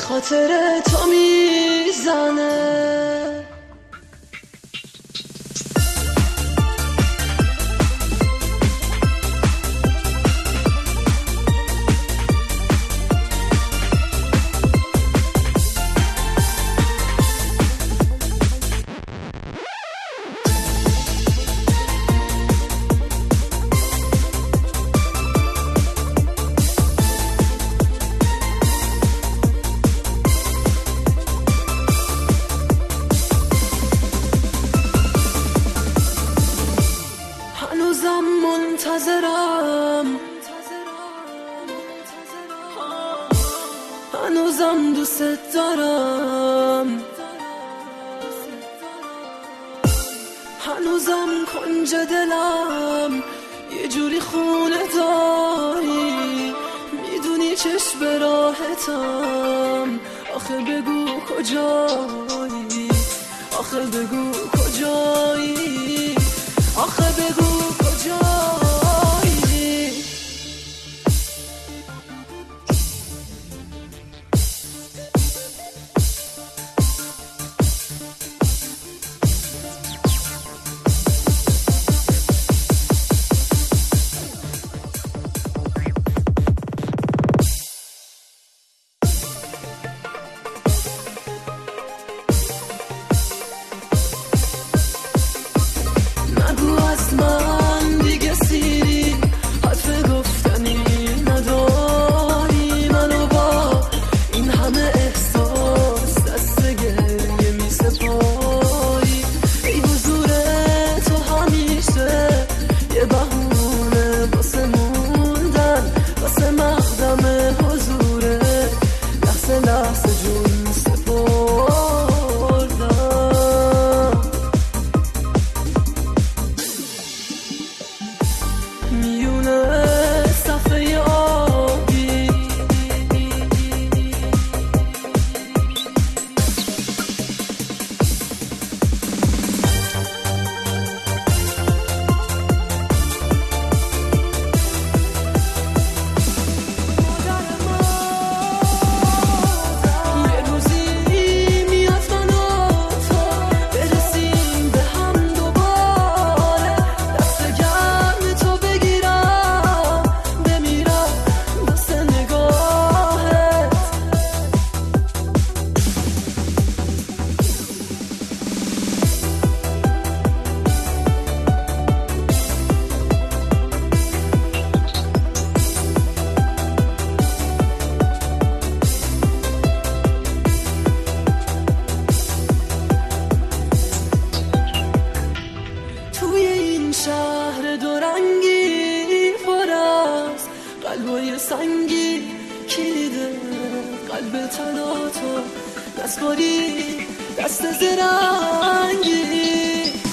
خاطر تو میزنه. هنوزم منتظرم، هنوزم دوست دارم، هنوزم کنج دلم یه جوری خونه داری. میدونی چشم به راحتم، آخه بگو کجایی، آخه بگو کجایی، آخه بگو کجایی. نگو از من دیگه سیری، حرف گفتنی نداری. منو با این همه احساس دست گریه می سپاری. ای حضور تو همیشه یه بهونه واسه موندن، واسه مقدم حضوره لحظه لحظه جون سپردم. میونه صفحه آبی یه روزی میاد من و تو برسیم به هم دوباره. دست گرم تو بگیرم بمیرم دست نگاهت. توی این شهر دورنگی پر از قلبای سنگی، کلید قلب تنها تو دستباری دست زرنگی.